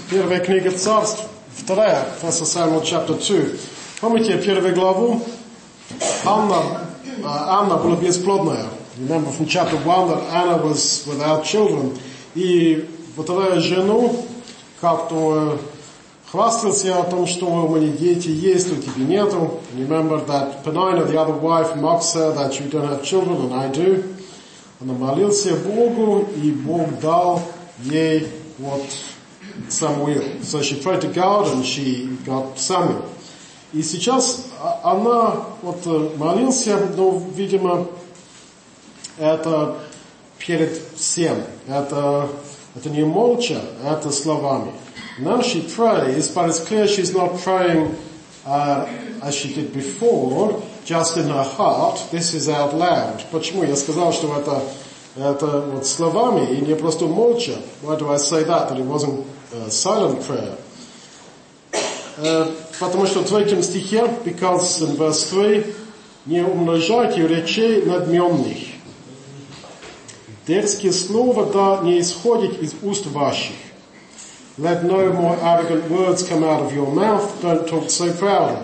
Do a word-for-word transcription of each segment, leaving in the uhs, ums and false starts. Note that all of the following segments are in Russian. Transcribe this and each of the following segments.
Первая книга Царств, вторая, First Samuel chapter two. Помните первую главу? Анна, Анна была бесплодная. Remember from chapter one that Anna was without children. И вторая жену как-то хвастался о том, что у меня дети есть, у тебя нету. Remember that Penina, the other wife, mocks her that you don't have children, and I do. Она молился Богу, и Бог дал ей вот Samuel. So she prayed to God, and she got Samuel. И сейчас она вот молился, но, видимо, это перед всем. Это, это не молча, это словами. Now she prays, but it's clear she's not praying uh, as she did before, just in her heart. This is out loud. Почему я сказал, что это, это вот словами и не просто молча? Why do I say that? That it wasn't a silent prayer. Uh, потому что в третьем стихе, because in verse three, не умножайте речей надменных. Дерзкие слова да не исходят из уст ваших. Let no more arrogant words come out of your mouth. Don't talk so proudly.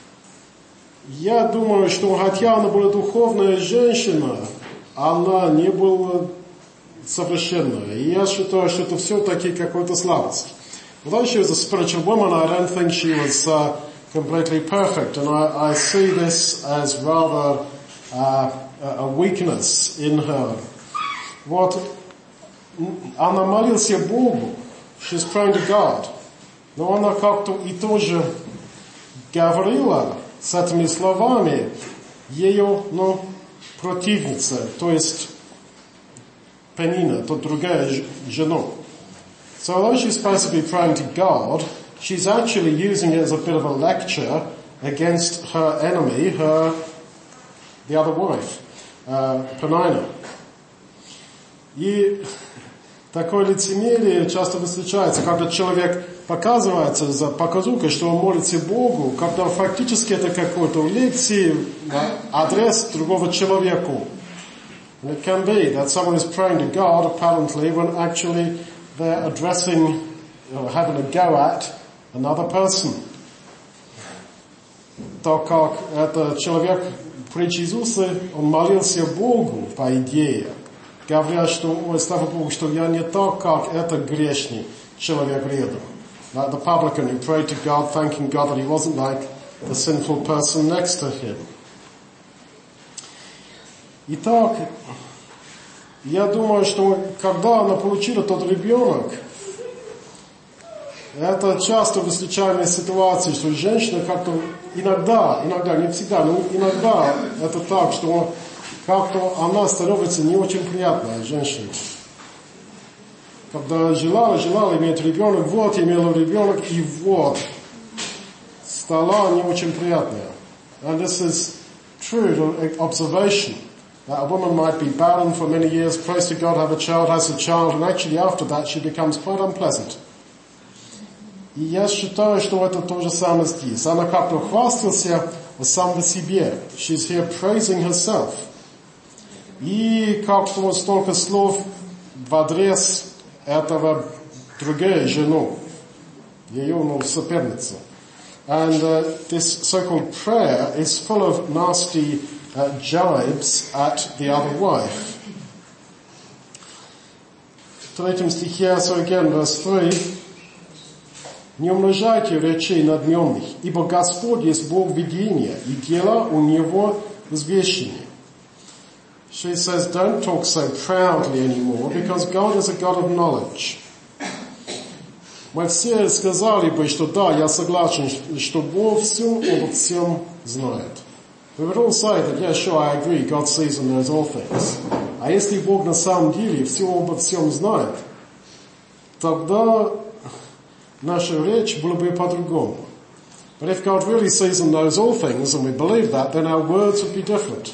Я думаю, что хотя она была духовная женщина, она не была совершенная. И я считаю, что это все-таки какой-то слабость. Although she was a spiritual woman, I don't think she was uh, completely perfect. And I, I see this as rather uh, a weakness in her. Вот она молилась Богу. She's praying to God. Но она как-то и тоже говорила с этими словами ее, ну, противница, то есть Penina, то другая жена. So although she's supposed to be praying to God, she's actually using it as a bit of a lecture against her enemy, her, the other wife, uh, Penina. И такое лицемерие часто встречается, когда человек показывается за показухой, что он молится Богу, когда фактически это какой-то лекции на адрес другого человека. And it can be that someone is praying to God apparently when actually they're addressing, or having a go at another person. Так как это человек притчи Иисуса, он молился Богу по идее. Говоря, что, ой, слава Богу, что я не так, как этот грешный человек рядом. Like the publican who prayed to God, thanking God that he wasn't like the sinful person next to him. Итак, я думаю, что когда она получила тот ребенок, это часто встречаемая ситуация, что женщина как-то иногда, иногда, не всегда, но иногда это так, что как-то она становится не очень приятной женщиной. Когда желала, желала иметь ребенок, вот имела ребенок, и вот стала не очень приятная. And this is true observation. That a woman might be barren for many years, prays to God, have a child, has a child, and actually after that she becomes quite unpleasant. И я считаю, что это то же самое здесь. Она как-то хвастался о самом себе. She's here praising herself. И как-то столько слов в адрес этого другой жены, ее, ну, соперницы. And uh, this so-called prayer is full of nasty uh, jibes at the other wife. В третьем стихе, so again, verse three, «Не умножайте речей надменных, ибо Господь есть Бог видения, и дела у Него возвещения». She says, don't talk so proudly anymore, because God is a God of knowledge. Мы все сказали бы, что да, я согласен, что Бог все обо всем знает. We would all say that, yeah, sure, I agree, God sees and knows all things. А если Бог на самом деле все обо всем знает, тогда наша речь была бы по-другому. But if God really sees and knows all things, and we believe that, then our words would be different.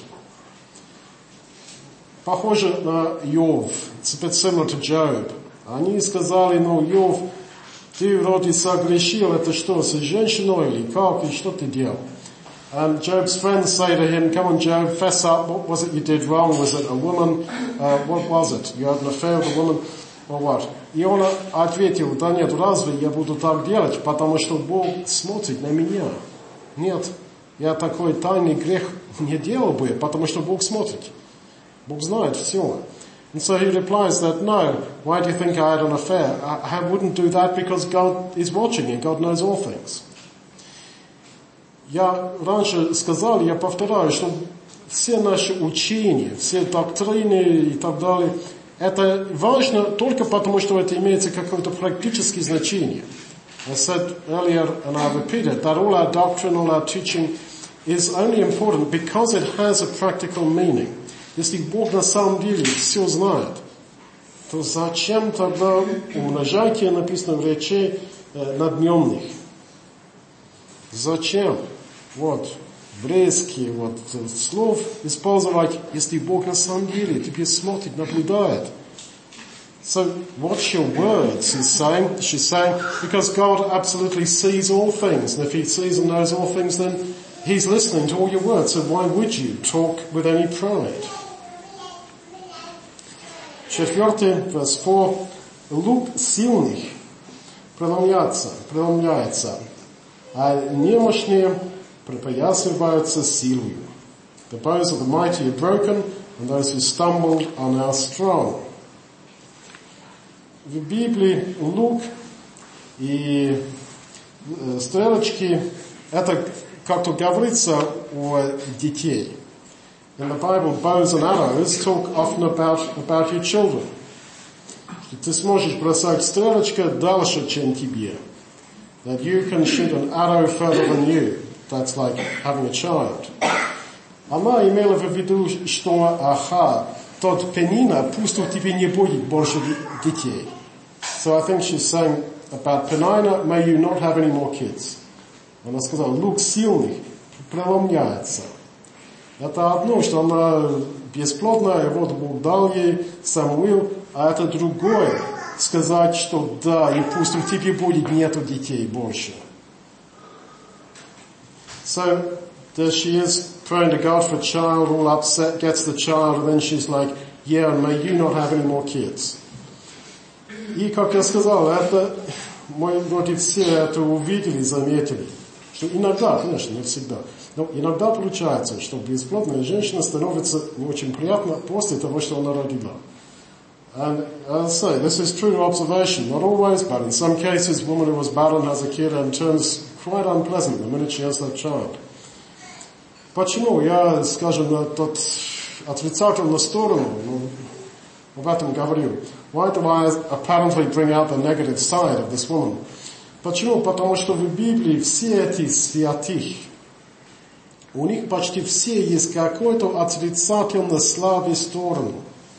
Похоже на Йов. It's a bit similar to Job. Они сказали, ну, Йов, ты вроде согрешил, это что, с женщиной или как, и что ты делал? And Job's friends say to him, come on Job, fess up, what was it you did wrong? Was it a woman? Uh, what was it? You had an affair with a woman? Вот. И он ответил: да нет, разве я буду так делать, потому что Бог смотрит на меня? Нет, я такой тайный грех не делал бы, потому что Бог смотрит. Бог знает все. And so he replies that, no, why do you think I had an affair? I, I wouldn't do that because God is watching and God knows all things. Я раньше сказал, я повторяю, что все наши учения, все доктрины и так далее, это важно только потому, что это имеет какое-то практическое значение. I said earlier, and I repeat it, that all our doctrine, all our teaching is only important because it has a practical meaning. Если Бог на самом деле все знает, то зачем тогда умножайте, написано в речи, э, надменных? Зачем? Вот, еврейские вот, слов использовать, если Бог на самом деле тебе смотрит, наблюдает. So, watch your words, he's saying, she's saying, because God absolutely sees all things, and if he sees and knows all things, then he's listening to all your words, so why would you talk with any pride? Четвертый, verse four. Лук сильных преломляется, преломляется, а немощные припоясываются силою. The bows of the mighty are broken, and those who stumble are now strong. В Библии лук и стрелочки, это как-то говорится о детей. In the Bible, bows and arrows talk often about, about your children. Ты сможешь бросать стрелочку дальше, чем тебе. That you can shoot an arrow further than you. That's like having a child. Она имела в виду, что, ага, тот Пенина, пусть у тебя не будет больше детей. So I think she's saying about Penina, may you not have any more kids. Она сказала, лук сильный преломляется. Это одно, что она бесплодная, вот Бог дал ей Самуил, а это другое, сказать, что да, и пусть у тебя будет нету детей больше. So, there she is, praying to God for a child, all upset, gets the child, and then she's like, yeah, and may you not have any more kids. И, как я сказал, это, мы вроде все это увидели, заметили, что иногда, конечно, не всегда, но иногда получается, что бесплодная женщина становится не очень приятно после того, что она родила. And as I say, this is true observation, not always, but in some cases, a woman who was barren has a kid and turns quite unpleasant the minute she has that child. Почему? Я, скажем, на тот отрицательную сторону, ну, об этом говорю. Why do I apparently bring out the negative side of this woman? Почему? Потому что в Библии все эти святых, у них почти все есть какой-то отрицательно слабый сторону.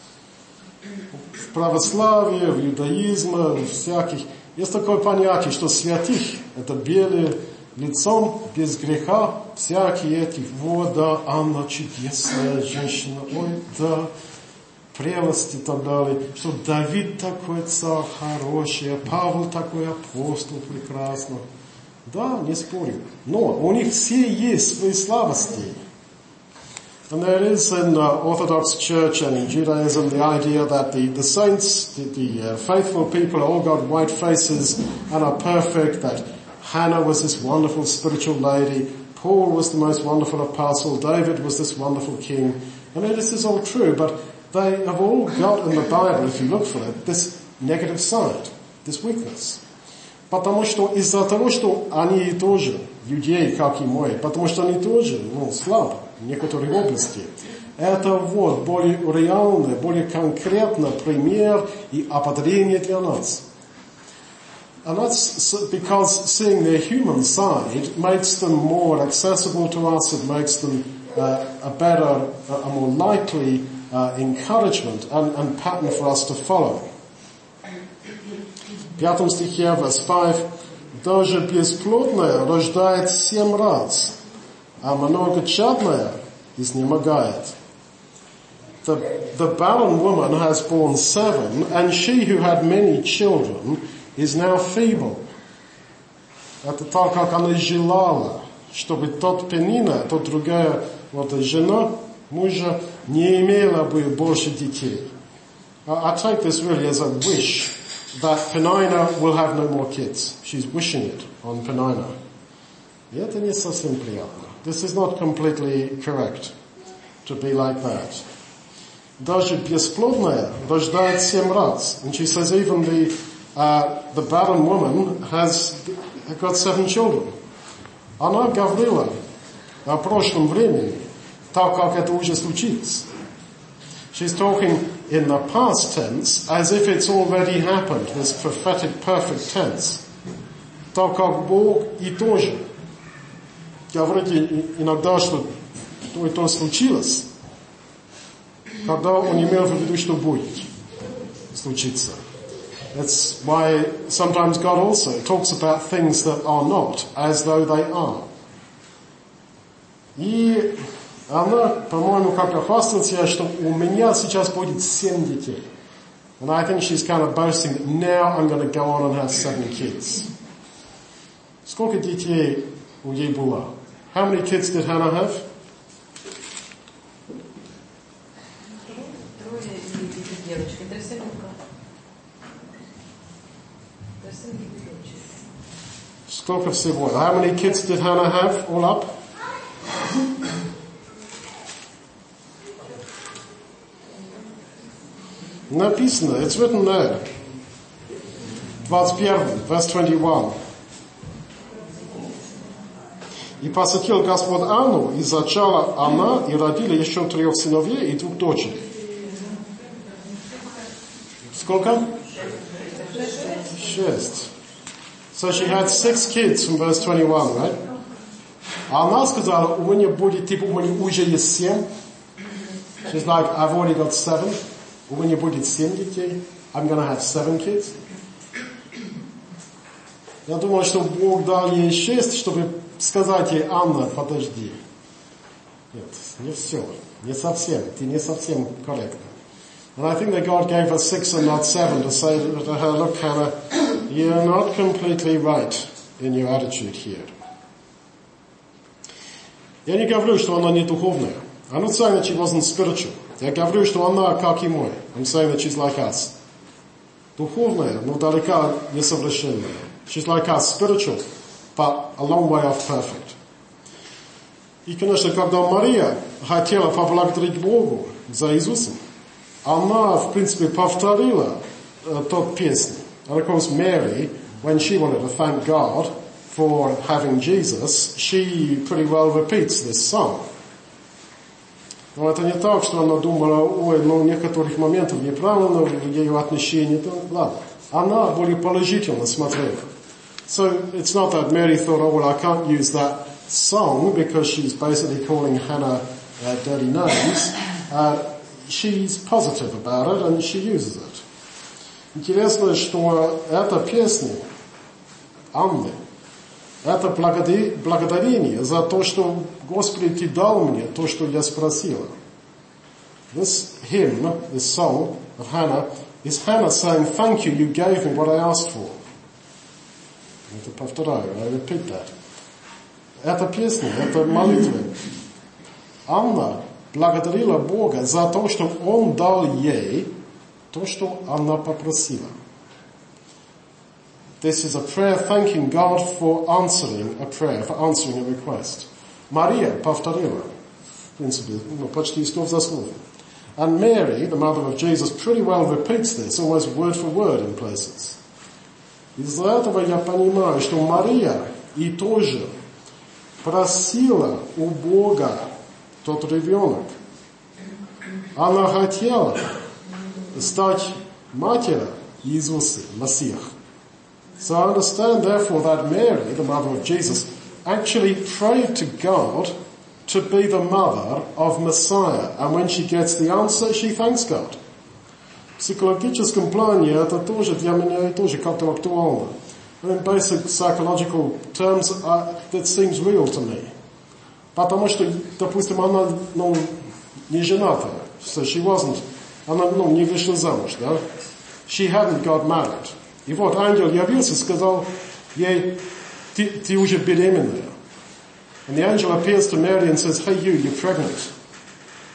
В православии, в иудаизме, в всяких. Есть такое понятие, что святых — это белые лицом, без греха, всякие эти, вот, да, Анна чудесная женщина, ой, да, прелесть и так далее, что Давид такой царь хороший, Павел такой апостол прекрасный. Да, не спорю. Но у них все есть свои слабости. And there is in the Orthodox Church and in Judaism the idea that the, the saints, the, the uh, faithful people, all got white faces and are perfect, that Hannah was this wonderful spiritual lady, Paul was the most wonderful apostle, David was this wonderful king. And this is all true, but they have all got in the Bible, if you look for it, this negative side, this weakness. Потому что из-за того, что они тоже людей, как и мы, потому что они тоже, ну, слабы в некоторых области. Это вот более реальный, более конкретный пример и ободрение для нас. And that's because seeing their human side makes them more accessible to us, it makes them uh, a better, a more likely uh, encouragement and, and pattern for us to follow. В пятом стихе, verse five, даже бесплодная рождает семь раз, а многочадная изнемогает. The, the barren woman has borne seven, and she who had many children is now feeble. Это так, как она желала, чтобы тот Пенина, тот другая вот жена, мужа, не имела бы больше детей. I, I take this really as a wish that Penina will have no more kids. She's wishing it on Penina. И это не совсем приятно. This is not completely correct to be like that. Даже бесплодная рождает семь раз. And she says even the, uh, the barren woman has got seven children. Она говорила о прошлом времени, так как это уже случилось. She's talking in the past tense as if it's already happened, this prophetic perfect tense. Так как Бог и тоже. Говорите иногда, что то и то случилось, когда он имел в виду, что будет случиться. That's why sometimes God also talks about things that are not as though they are. И она, по-моему, как-то хвастает себя, что у меня сейчас будет семь детей. And I think she's kind of boasting that now I'm going to go on and have seven kids. Сколько детей у ей было? How many kids did Hannah have? Сколько всего? How many kids did Hannah have all up? Написано, it's written there. двадцать один, verse twenty-one. И посетил Господь Анну, и зачала она, и родила еще трех сыновей и двух дочерей. Сколько? Шесть. So she had six kids from verse twenty-one, right? Она сказала, у меня будет, типа, у меня уже есть семь. She's like, I've already got seven. У меня будет семь детей. I'm going to have seven kids. Я думал, что Бог дал ей шесть, чтобы сказать ей, Анна, подожди. Нет, не все. Не совсем. Ты не совсем корректно. And I think that God gave her six and not seven to say to her, look, Hannah, you're not completely right in your attitude here. Я не говорю, что она не духовная. I'm not saying that she wasn't spiritual. Я говорю, что она как и мы. I'm saying that she's like us. Духовная, но далека несовершенная. She's like us, spiritual, but a long way off perfect. И, конечно, когда Мария хотела поблагодарить Богу за Иисуса, она, в принципе, повторила uh, тот песню. And of course, Mary, when she wanted to thank God for having Jesus, she pretty well repeats this song. Но это не так, что она думала, ой, ну, в некоторых моментах неправильно в ее отношении. Ладно. Она более положительно смотрела. So it's not that Mary thought, oh, well, I can't use that song because she's basically calling Hannah uh, dirty names. Uh, she's positive about it and she uses it. Интересно, что эта песня Анны, это благодарение за то, что Господи, Ты дал мне то, что я спросила. This hymn, this song of Hannah, is Hannah saying, thank you, you gave me what I asked for. Это повторяю, I repeat that. Эта песня, это молитва. Анна благодарила Бога за то, что Он дал ей то, что она попросила. This is a prayer thanking God for answering a prayer, for answering a request. Мария повторила, в принципе, ну, почти слово за слово. And Mary, the mother of Jesus, pretty well repeats this, almost word for word in places. Из-за этого я понимаю, что Мария и тоже просила у Бога тот ребенок. Она хотела стать матерью Иисуса, Мессия. So I understand therefore that Mary, the mother of Jesus, actually prayed to God to be the mother of Messiah. And when she gets the answer, she thanks God. В психологическом плане это тоже для меня тоже как-то актуально. In basic psychological terms, uh, that seems real to me. Потому что, допустим, она, ну, не жената. So she wasn't, она, ну, не вышла замуж, да? She hadn't got married. И вот ангел явился и сказал ей, ты, ты уже беременная. And the angel appears to Mary and says, hey you, you're pregnant.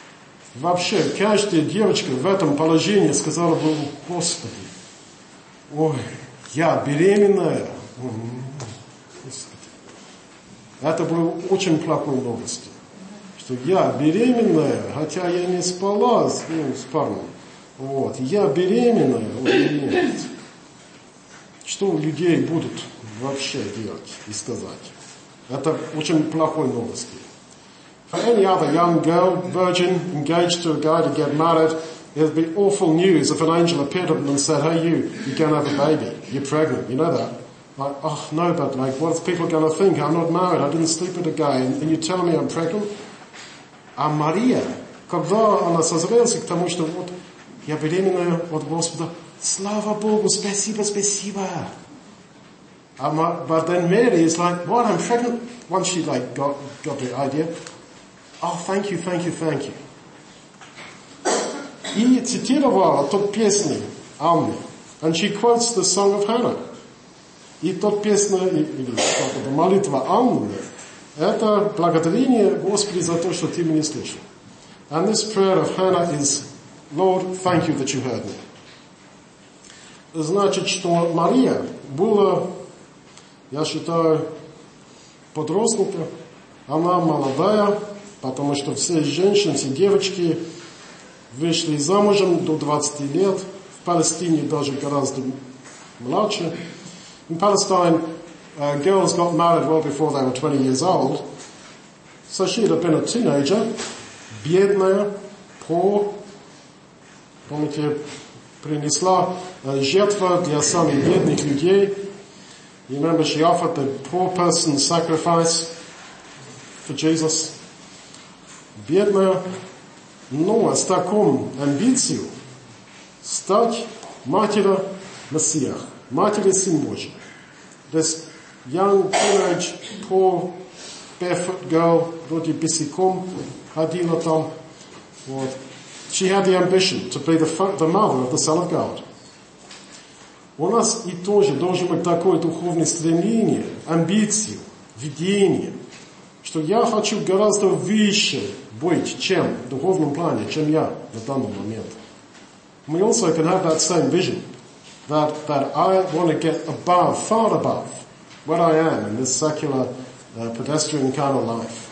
Вообще, каждая девочка в этом положении сказала бы: Господи, ой, я беременная. Господи. Это было очень плохой новостью. Что я беременная, хотя я не спала с, ну, с парнем. Вот, я беременная, вот, нет. Что у людей будут вообще делать и сказать? Это очень плохой новостью. For any other young girl, virgin, engaged to a guy to get married, it would be awful news if an angel appeared to them and said, hey you, you're going to have a baby, you're pregnant, you know that? Like, oh no, but like, what's people going to think? I'm not married, I didn't sleep with a guy, and, and you tell me I'm pregnant? А Мария, когда она созрелась к тому, что вот, я беременная от Господа, слава Богу, спасибо, спасибо. But then Mary is like, what, I'm pregnant? Once she like got, got the idea, oh, thank you, thank you, thank you. И цитировала тот песни Анны. And she quotes the song of Hannah. И тот песня, или что-то, молитва Анны, это благодарение Господи за то, что ты меня слышал. And this prayer of Hannah is, Lord, thank you that you heard me. Значит, что Мария была, я считаю, подростка, она молодая, потому что все женщины, все девочки вышли замужем до двадцати лет, в Палестине даже гораздо младше. In Palestine, uh, girls got married well before they were twenty years old, so she'd have been a teenager, бедная, poor, помните, принесла жертву для самых бедных людей. You remember she offered the poor person sacrifice for Jesus. Бедная, но с такой амбицией стать матерью Мессии, матерью Сына Божьего. This young teenage, poor, barefoot girl, вроде босиком ходила там, вот. She had the ambition to be the, the mother of the Son of God. У нас и тоже должен быть такое духовное стремление, амбиции, видение, что я хочу гораздо выше быть, чем в духовном плане, чем я на данный момент. We also can have that same vision, that, that I want to get above, far above, where I am in this secular, uh, pedestrian kind of life.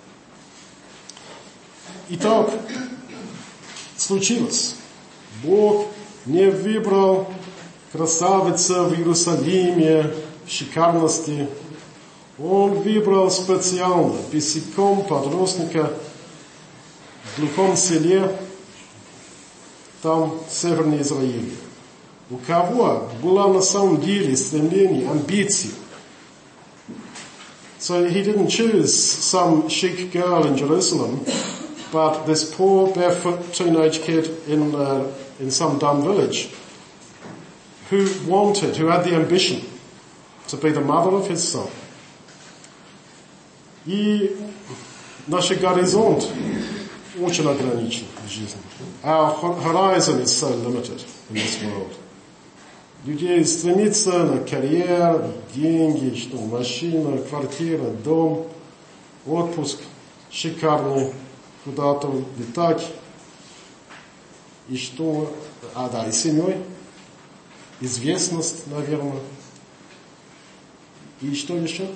Итак, случилось. Бог не выбрал красавица в Иерусалиме, в шикарности. Он выбрал специально босиком подростка в глухом селе, там, в Северной Израиле. У кого была на самом деле стремление, амбиции. So he didn't choose some chic girl in Jerusalem, but this poor barefoot teenage kid in uh, in some dumb village who wanted, who had the ambition to be the mother of his son. И наш горизонт очень ограничен в жизни. Our horizon is so limited in this world. Людей стремится на карьеру, деньги, что машина, квартира, дом, отпуск шикарный, куда-то летать, и что, а да, и семьей, известность, наверное, и что еще?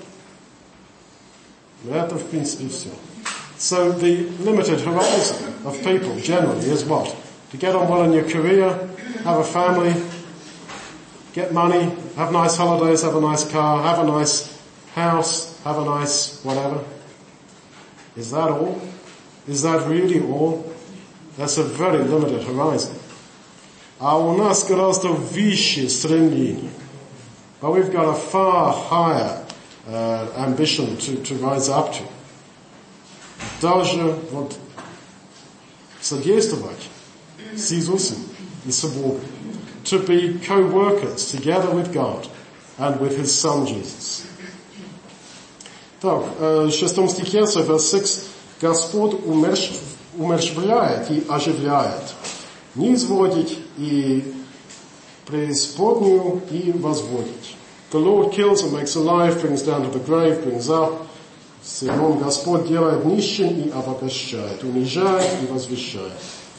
Это, в принципе, все. So the limited horizon of people generally is what? To get on well in your career, have a family, get money, have nice holidays, have a nice car, have a nice house, have a nice whatever. Is that all? Is that really all? That's a very limited horizon. А у нас гораздо выше стремление. But we've got a far higher uh, ambition to, to rise up to. Даже вот содействовать с Иисусом и с Богом. To be co-workers together with God and with His Son Jesus. Так, в шестом стихе, so verse six, Господь умерщвляет и оживляет, низводит и преисподнюю и возводит. The Lord kills and makes alive, brings down to the grave, brings up. седьмом Господь делает нищим и обогащает, унижает и возвещает.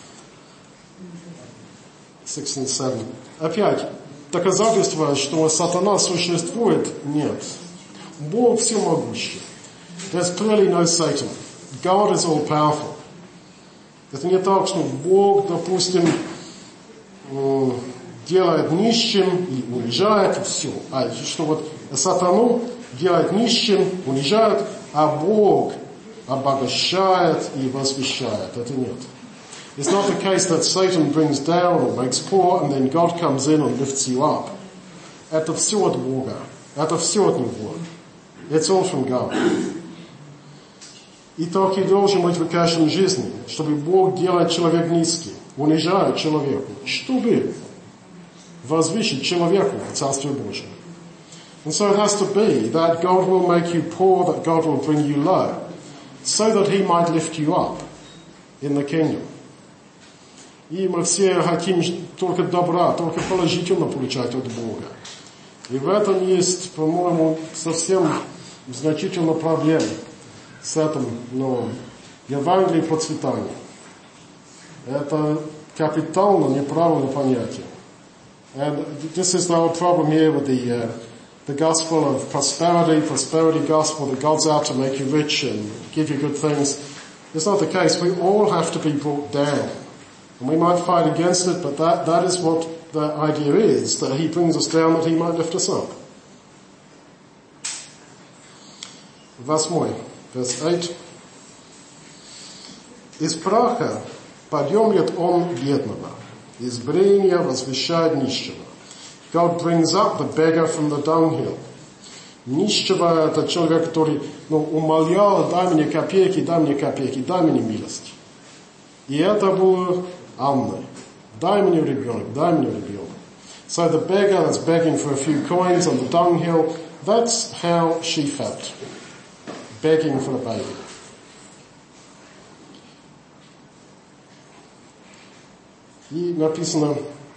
шесть и семь. Опять, доказательство, что сатана существует, нет. Бог всемогущий. There's clearly no Satan. God is all powerful. Это не так, что Бог, допустим, делает нищим и унижает, и все. А что вот сатану делает нищим, унижает, а Бог обогащает и возвещает. Это нет. It's not the case that Satan brings down or makes poor and then God comes in and lifts you up. Это все от Бога. Это все от Него. It's all from God. И так и должен быть в каждой жизни, чтобы Бог делает человека низкий, унижает человека, чтобы возвысить человека в Царстве Божьем. And so it has to be that God will make you poor, that God will bring you low, so that He might lift you up in the kingdom. И мы все хотим только добра, только положительно получать от Бога. И в этом есть, по-моему, совсем значительная проблема с этим, но Евангелие процветания. Это капитально неправильное понятие. And this is our problem here with the, uh, the gospel of prosperity, prosperity gospel, that God's out to make you rich and give you good things. It's not the case. We all have to be brought down. And we might fight against it, but that, that is what the idea is, that He brings us down that He might lift us up. Восьмой, verse eight. Из праха подъемлет Он бедного, из брения возвещает нищего. God brings up the beggar from the dunghill. Нищего — это человек, который, ну, умолял: дай мне копейки, дай мне копейки, дай мне милость. И это было Анной. Дай мне ребенок, дай мне ребенок. So the beggar that's begging for a few coins on the dunghill, that's how she felt. Begging for a baby. И написано: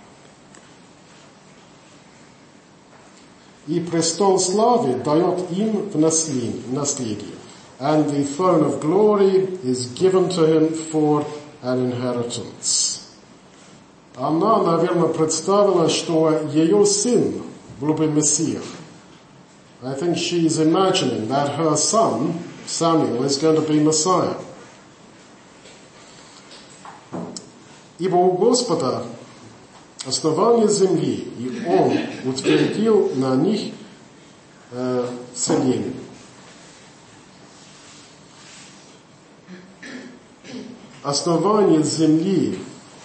и престол славы дает им в наследие, and the throne of glory is given to him for an inheritance. Она, наверное, представила, что ее сын был бы Мессия. I think she is imagining that her son, Samuel, is going to be Messiah. Ибо у Господа основание земли, и Он утвердил на них э, селение. Основание земли,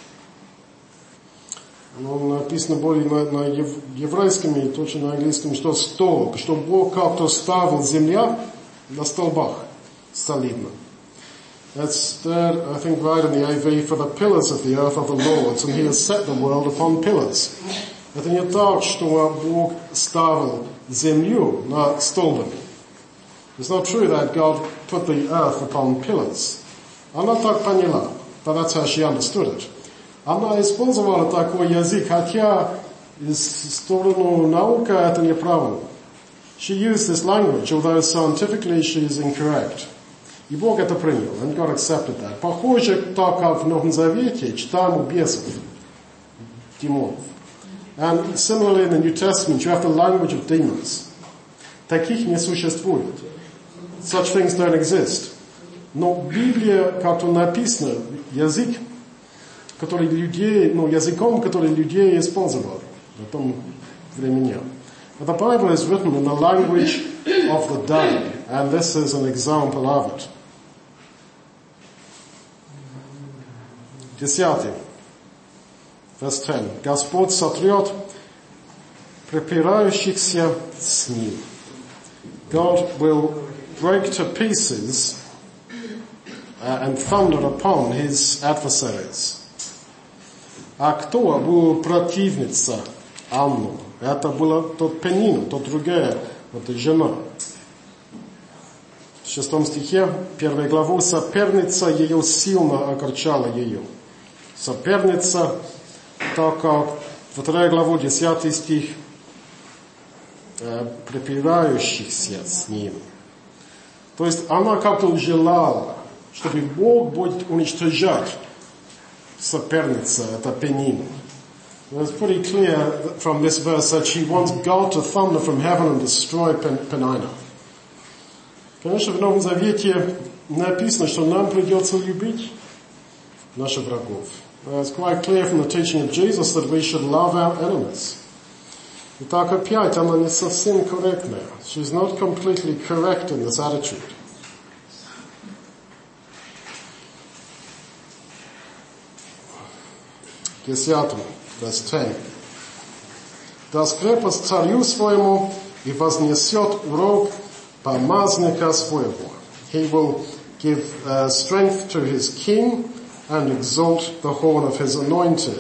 ну, написано более на, на еврейском и точно на английском, что столб, что Бог как-то ставил земля на столбах солидно. That's there, I think, right in the A V, for the pillars of the earth of the Lord, and He has set the world upon pillars. Это не так, что Бог ставил землю на столбами. It's not true that God put the earth upon pillars. Она так поняла, but that's how she understood it. Она использовала такой язык, хотя из стороны науки это неправильно. She used this language, although scientifically she is incorrect. И Бог это принял, and God accepted that. Похоже, так как в Новом Завете читаем у бесов, демонов. And similarly in the New Testament you have the language of demons. Таких не существует. Such things don't exist. Но Библия, как-то написано, язык, который людей, ну, языком, который людей использовали в том времени. The Bible is written in the language of the day, and this is an example of it. Десятый, verse ten. Господь сотрет препирающихся с Ним. God will break to pieces uh, and thunder upon His adversaries. А кто был противница Анну? Это была тот Пенина, тот другая, вот жена. В шестом стихе, первой главы, соперница ее сильно огорчала ее. Соперница, так как во второй главе, десятый стих, препирающихся с ним. То есть она как-то желала, чтобы Бог будет уничтожать соперница, это Пенину. It's pretty clear from this verse that she wants God to thunder from heaven and destroy Penina. Конечно, в Новом Завете написано, что нам придется любить наших врагов. It's quite clear from the teaching of Jesus that we should love our enemies. Итак, опять она не совсем корректная. She's not completely correct in this attitude. Десятый, verse ten. Даст крепость царю своему и вознесет рог помазника своего. He will give uh, strength to his king and exalt the horn of his anointed.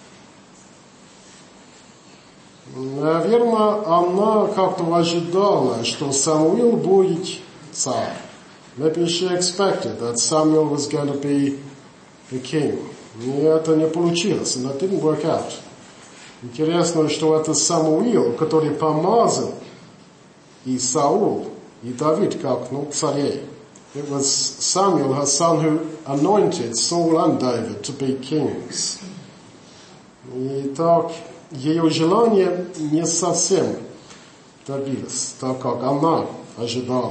Наверное, она как-то ожидала, что Самуил будет царь. Maybe she expected that Samuel was going to be the king. И это не получилось, and that didn't work out. Интересно, что это Самуил, который помазал и Саул, и Давид как, ну, царей. It was Samuel, her son, who anointed Saul and David to be kings. И так, ее желание не совсем добилось, так как она ожидала.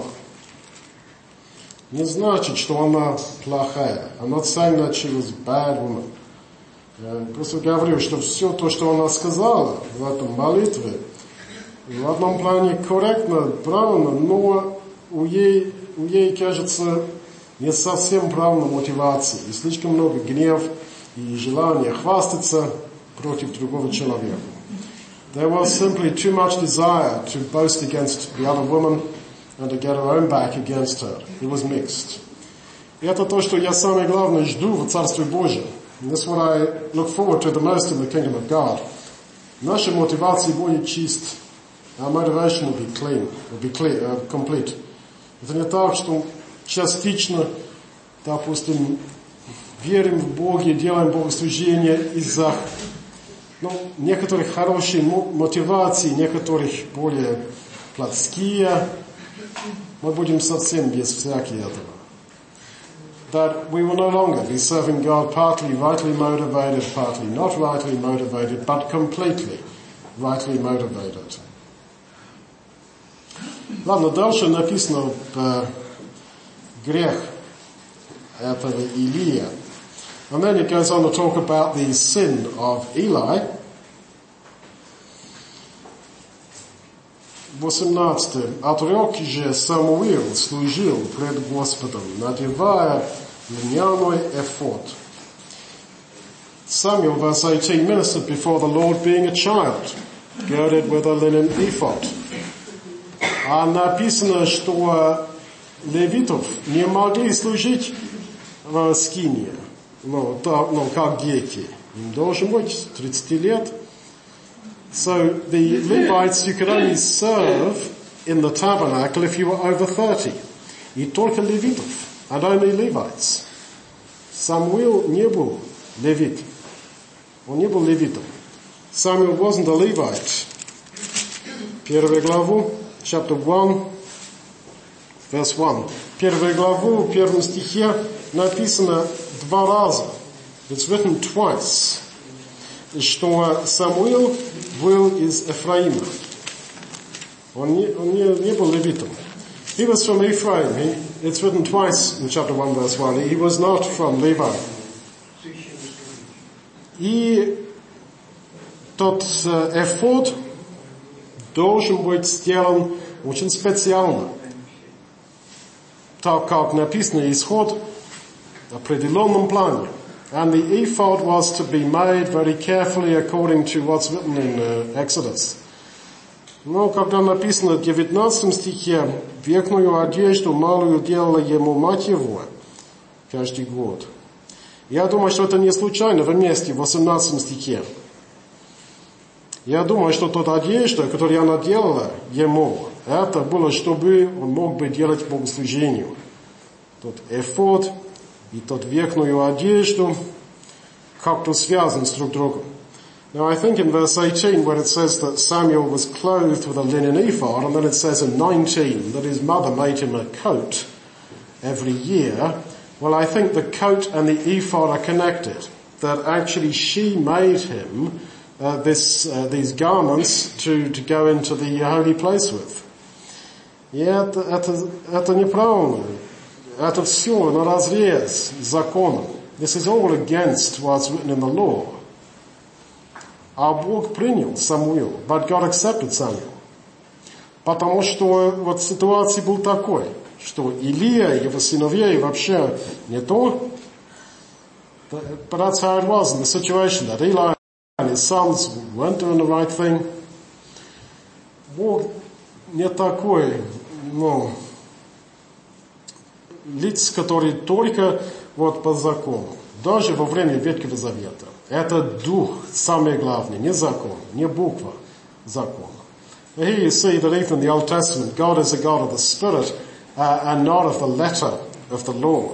Не значит, что она плохая. I'm not saying that she was a bad woman. Я просто говорю, что все то, что она сказала в этом молитве, в одном плане корректно, правильно, но у ей, у ей кажется, не совсем правильной мотивации. И слишком много гнев и желания хвастаться против другого человека. There was simply too much desire to boast against the other woman and to get her own back against her. It was mixed. И это то, что я самое главное жду в Царстве Божьем. And that's what I look forward to the most in the kingdom of God. Наша мотивация будет чист. Our motivation will be clean, will be clear, uh, complete. Это не так, что частично, допустим, верим в Бога, делаем богослужение из-за, ну, некоторых хороших мотиваций, некоторых более плотские. Мы будем совсем без всякого этого. That we will no longer be serving God partly rightly motivated, partly not rightly motivated, but completely rightly motivated. Ладно, дальше написано э, грех этого Илия. And then it goes on to talk about the sin of Eli. восемнадцатый. Отрек же Самуил служил пред Господом, надевая льняной эфод. Samuel, verse eighteen, ministered before the Lord being a child, girded with a linen ephod. А написано, что левитов не могли служить в скинии, ну, так, ну, как дети. Им должен быть тридцать лет. So the Levites, you could only serve in the tabernacle if you were over thirty. И только левитов, and only Levites. Samuel не был левит. Он не был левитом. Samuel wasn't a Levite. Первую главу, chapter one, verse one. Первую главу, в первом стихе написано два раза. It's written twice. Что Самуил был из Эфраима. Он не, он не, не был левитом. He was from Ephraim. He, it's written twice in chapter one, verse one. He was not from Levi. И тот эфод должен быть сделан очень специально. Так как написано исход в определенном плане. And the ephod was to be made very carefully according to what's written in uh, Exodus. Но когда написано в девятнадцатом стихе, верхнюю одежду малую делала ему мать его каждый год. Я думаю, что это не случайно вместе в восемнадцатом стихе. Я думаю, что тот одежда, которую она делала ему, это было, чтобы он мог бы делать богослужение. Тот эфод и тот верхнюю одежду как-то связаны с друг другом. Now I think in verse eighteen where it says that Samuel was clothed with a linen ephod, and then it says in nineteen that his mother made him a coat every year, well I think the coat and the ephod are connected. That actually she made him uh, this, uh, these garments to, to go into the holy place with. И это, это, это неправильно. Это все наразрез с законом. This is all against what's written in the law. А Бог принял Самуила, but God accepted Samuel. Потому что вот ситуация была такой, что Илия и его сыновья вообще не то. But that's how it was in the situation, that Eli and his sons weren't doing the right thing. Бог не такой, ну, лиц, которые только вот по закону. Даже во время Ветхого Завета. Это дух, самое главное, не закон, не буква закона. Here you see that even in the Old Testament, God is a God of the Spirit uh, and not of the letter of the law.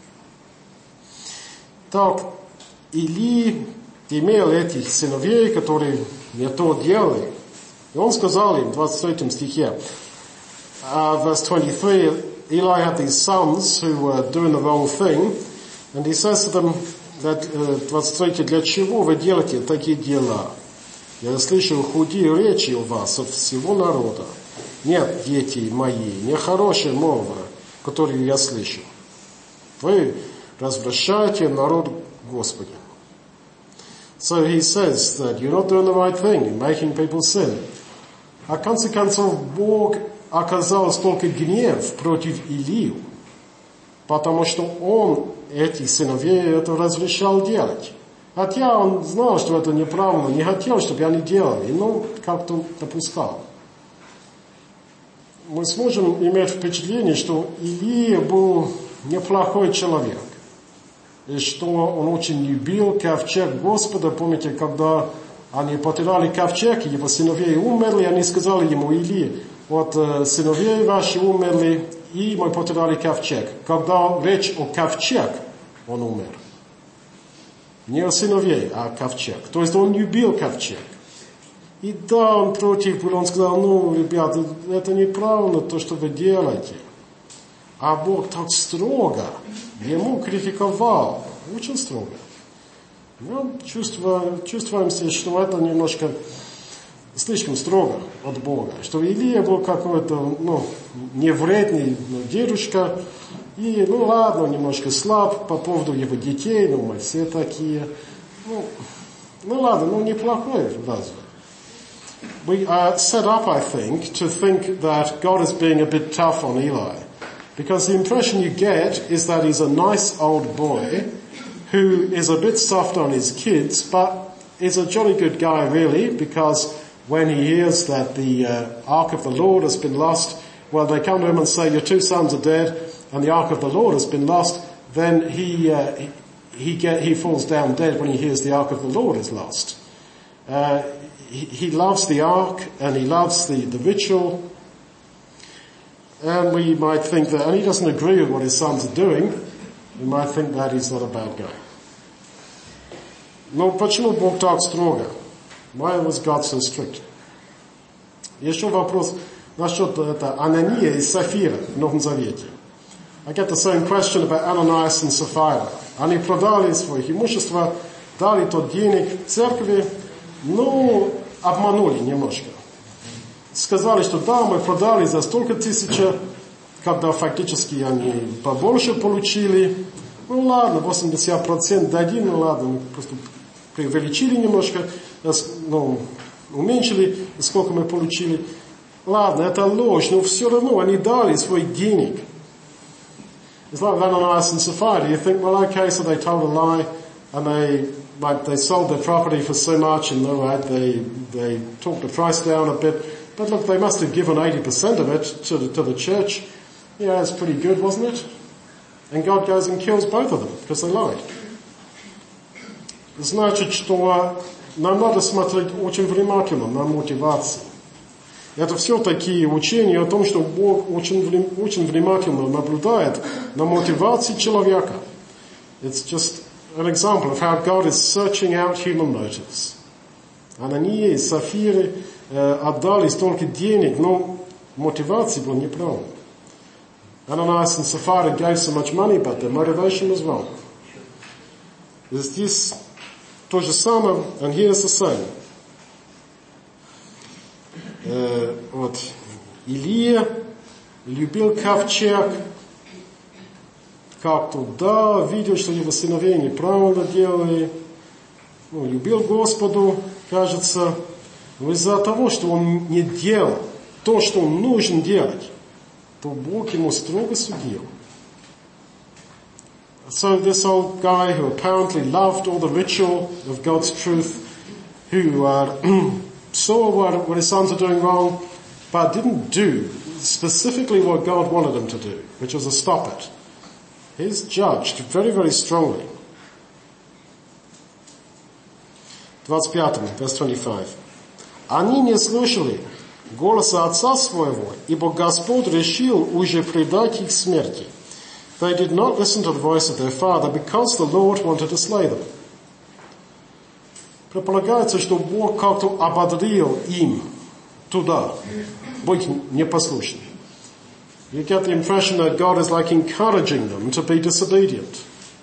Так, Или имел этих сыновей, которые не то делали. И он сказал им в двадцать третьем стихе, uh, verse twenty-three, Eli had these sons who were doing the wrong thing, and he says to them, that, uh, двадцать третий, для чего вы делаете такие дела? Я слышу худые речи у вас от всего народа. Нет, дети мои, нехорошая мова, которую я слышу. Вы развращаете народ Господи. So he says that you're not doing the right thing, you're making people sin. А в конце концов Бог оказал столько гнев против Илию, потому что он эти сыновей это разрешал делать. Хотя он знал, что это неправильно, не хотел, чтобы они делали, но как-то допускал. Мы сможем иметь впечатление, что Илия был неплохой человек. И что он очень любил ковчег Господа. Помните, когда они потеряли ковчег, и его сыновья умерли, они сказали ему, Или, вот сыновья ваши умерли, и мы потеряли ковчег. Когда речь о ковчег, он умер. Не о сыновей, а о ковчег. То есть он любил ковчег. И да, он против был, он сказал, ну, ребята, это неправильно то, что вы делаете. А Бог так строго ему критиковал, очень строго. Мы чувствуем, чувствуем, что это немножко слишком строго от Бога. Что Илия был какой-то, ну, невредный, ну, дедушка, и, ну, ладно, немножко слаб по поводу его детей, ну, мы все такие. Ну, ну ладно, ну, неплохой разве. We are set up, I think, to think that God is being a bit tough on Eli. Because the impression you get is that he's a nice old boy who is a bit soft on his kids, but is a jolly good guy really, because when he hears that the uh, Ark of the Lord has been lost, well, they come to him and say, your two sons are dead, and the Ark of the Lord has been lost, then he, uh, he, he, get, he falls down dead when he hears the Ark of the Lord is lost. Uh, he, he loves the Ark, and he loves the, the ritual. And we might think that, and he doesn't agree with what his sons are doing, we might think that he's not a bad guy. Но почему Бог так строго? Why was God so strict? Еще вопрос насчет это Анания и Сафира в Новом Завете. I get the same question about Ananias and Sapphira. Они продали своих имущества, дали тот денег церкви, но обманули немножко. Сказали, что да, мы продали за столько тысяч, когда фактически они побольше получили. Ну ладно, восемьдесят процентов дадим, ну ладно, мы просто преувеличили немножко, ну, уменьшили, сколько мы получили. Ладно, это ложь, но все равно они дали свой денег. It's like Ananias and Sapphira. You think, well, okay, so they told a lie, and they, like, they sold their property for so much, and all right, they, they talked the price down a bit. But look, they must have given eighty percent of it to the, to the church. Yeah, it's pretty good, wasn't it? And God goes and kills both of them because they lied. Значит, что нам надо смотреть очень внимательно на мотивации. Это все такие учения о том, что Бог очень, очень внимательно наблюдает на мотивации человека. It's just an example of how God is searching out human motives. Анания и Сафиры э, отдали столько денег, но мотивация была неправильная. Ananias and Sapphira gave so much money, but their motivation was wrong. Здесь то же самое, and here's the same. Э, вот, Илия любил ковчег, как-то, да, видел, что его сыновья неправильно делали, ну, любил Господу, кажется, но из-за того, что он не делал то, что он нужен делать, то Бог ему строго судил. So this old guy who apparently loved all the ritual of God's truth, who uh, saw what, what his sons were doing wrong, but didn't do specifically what God wanted him to do, which was to stop it. He's judged very, very strongly. двадцать пять, verse twenty-five. Они не слышали голоса отца своего, ибо Господь решил уже предать их смерти. They did not listen to the voice of their father because the Lord wanted to slay them. Предполагается, что Бог как-то ободрил им туда, быть непослушными. You get the impression that God is like encouraging them to be disobedient.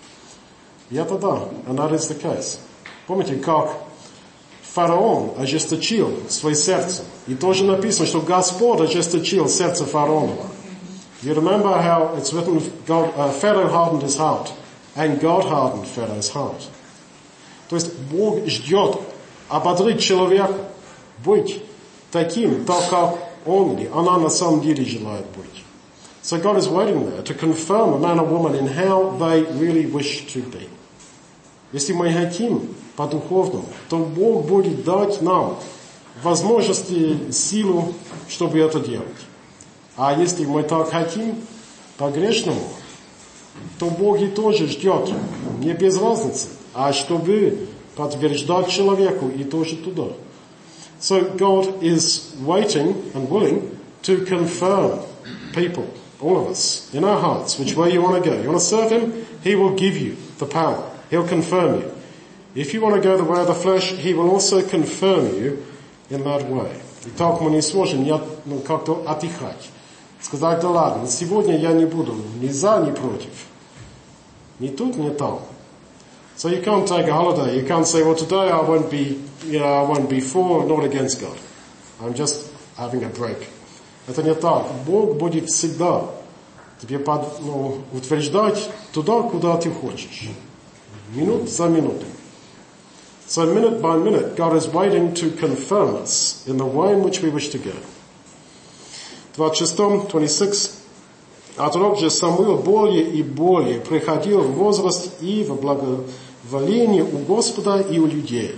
И это да, and that is the case. Помните, как фараон ожесточил свое сердце. И тоже написано, что Господь ожесточил сердце фараонова. You remember how it's written, God, uh, Pharaoh hardened his heart, and God hardened Pharaoh's heart. То есть Бог ждет ободрить человека, быть таким, так как он или она на самом деле желает быть. So God is waiting there to confirm a man or woman in how they really wish to be. Если мы хотим по-духовному, то Бог будет дать нам возможности, силу, чтобы это делать. А если мы так хотим по-грешному, то Бог и тоже ждет, не без разницы, а чтобы подтверждать человеку и тоже туда. So God is waiting and willing to confirm people, all of us, in our hearts, which way you want to go. You want to serve Him? He will give you the power. He'll confirm you. If you want to go the way of the flesh, He will also confirm you in that way. И так мы не сможем не, ну, как-то отдыхать. Сказать, да ладно, сегодня я не буду ни за, ни против. Ни тут, ни там. So you can't take a holiday. You can't say, well, today I won't be, you know, I won't be for or not against God. I'm just having a break. Это не так. Бог будет всегда тебе под, ну, утверждать туда, куда ты хочешь. Минут за минутой. So minute by minute, God is waiting to confirm us in the way in which we wish to go. двадцать шесть, twenty-six. Отрок же Самуил более и более приходил в возраст и в благоволение у Господа и у людей.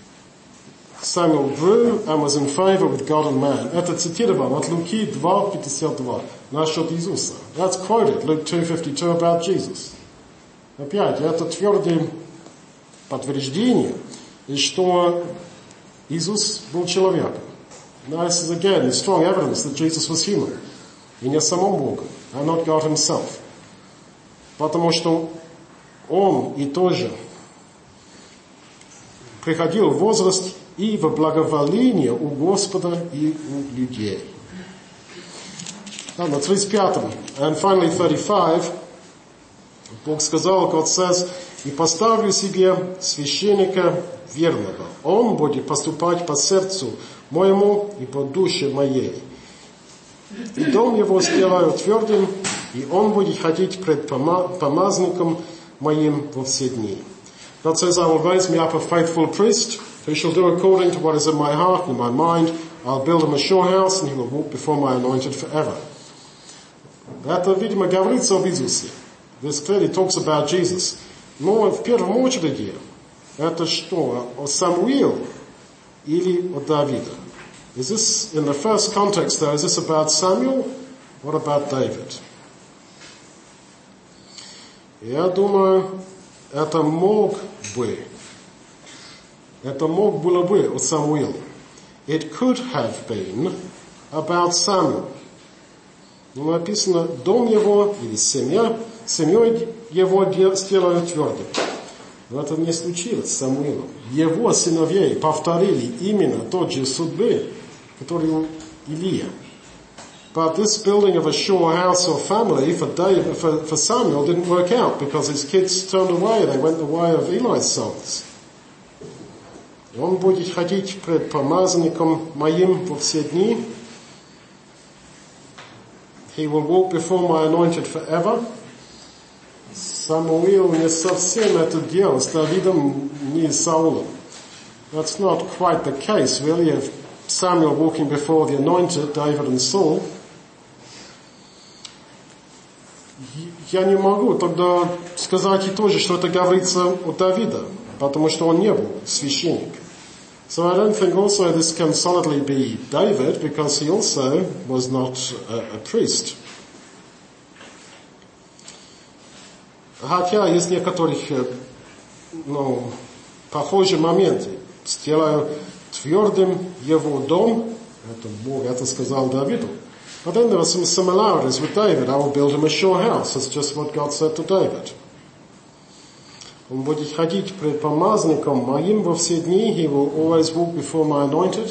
Samuel grew and was in favor with God and man. Это цитировано от Луки два пятьдесят два насчет Иисуса. That's quoted, Luke two fifty-two about Jesus. Опять, это твердое подтверждение, что Иисус был человеком. Now this is again strong evidence that Jesus was human. И не самым Богом, and not God Himself. Потому что Он и тоже приходил в возраст и в благоволение у Господа и у людей. На тридцать пятом, and finally thirty-five, Бог сказал, God says, «И поставлю себе священника верного. Он будет поступать по сердцу моему и по душе моей. И дом его сделаю твердым, и он будет ходить пред помазанником моим во все дни». God says, I will raise me up a faithful priest, who shall do according to what is in my heart and in my mind. I'll build him a sure house, and he will walk before my anointed forever. Это, видимо, говорится об Иисусе. This clearly talks about Jesus. Но в первом очереди, это что, о Самуиле или о Давиде? Is this, in the first context though, is this about Samuel? What about David? Я думаю, это мог бы, это мог было бы о Самуиле. It could have been about Samuel. Но написано, дом его или семья, семьей его сделаю твердым. Но это не случилось с Самуилом. Его сыновей повторили именно тот же судьбы, который у Илия. But this building of a sure house or family for David, for, for Samuel didn't work out because his kids turned away. They went the way of Eli's sons. И он будет ходить пред помазанником моим во все дни. He will walk before my anointed forever. Самуил не совсем это делал с Давидом, не с Саулом. That's not quite the case, really, of Samuel walking before the anointed, David and Saul. Я не могу тогда сказать и тоже, что это говорится о Давиде, потому что он не был священник. So I don't think also this can solidly be David, because he also was not a, a priest. Хотя есть некоторых, ну, похожие моменты. Сделаю твердым его дом, это Бог это сказал Давиду. But then there are some similarities with David. I will build him a sure house. That's just what God said to David. Он будет ходить пред помазанником моим во все дни. He will always walk before my anointed.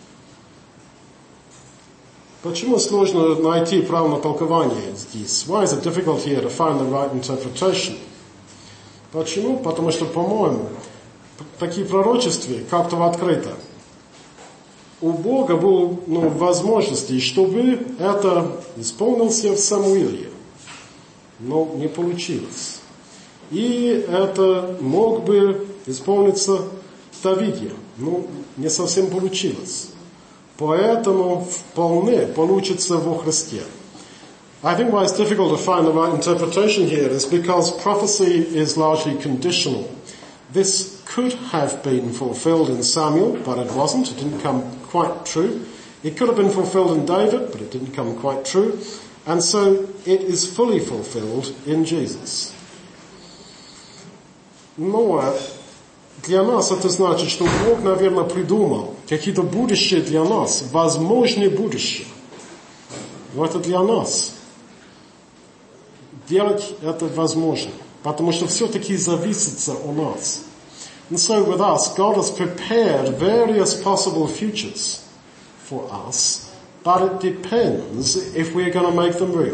Почему сложно найти правильное толкование здесь? Why is it difficult here to find the right interpretation? Почему? Потому что, по-моему, такие пророчества как-то открыто. У Бога было, ну, возможности, чтобы это исполнилось в Самуиле. Но не получилось. И это мог бы исполниться в Давиде. Ну, не совсем получилось. Поэтому вполне получится во Христе. I think why it's difficult to find the right interpretation here is because prophecy is largely conditional. This could have been fulfilled in Samuel, but it wasn't. It didn't come quite true. It could have been fulfilled in David, but it didn't come quite true. And so it is fully fulfilled in Jesus. Но для нас это значит, что Бог, наверное, придумал какие-то будущее для нас, возможные будущее. Но это для нас. Делать это возможно, потому что все-таки зависит от нас. And so with us, God has prepared various possible futures for us, but it depends if we're going to make them real.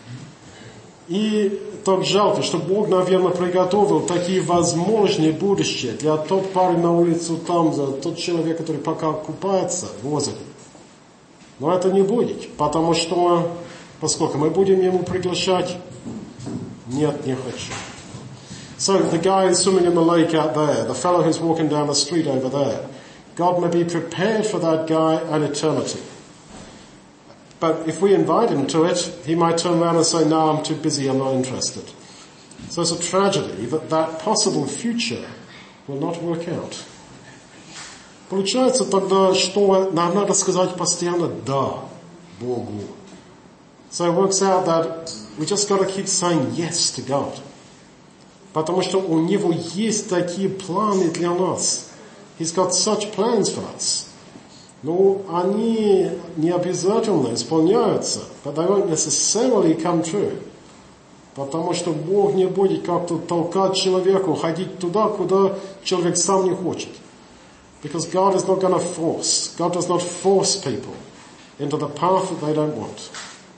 И так жалко, что Бог, наверное, приготовил такие возможные будущее для тот парень на улицу там, за тот человек, который пока купается в озере. Но это не будет, потому что, поскольку мы будем ему приглашать, нет, не хочу. So the guy who's swimming in the lake out there, the fellow who's walking down the street over there, God may be prepared for that guy an eternity. But if we invite him to it, he might turn around and say, no, I'm too busy, I'm not interested. So it's a tragedy that that possible future will not work out. Получается тогда, что нам надо сказать постоянно «да» Богу. So it works out that we just got to keep saying yes to God. Потому что у него есть такие планы для нас. He's got such plans for us. Но они не обязательно исполняются, but they won't necessarily come true. Потому что Бог не будет как-то толкать человека ходить туда, куда человек сам не хочет. Because God is not going to force. God does not force people into the path that they don't want.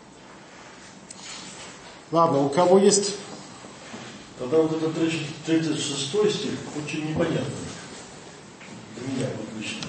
Ладно, у кого есть? Тогда вот этот тридцать шестой стих очень непонятный. Для меня вот лично.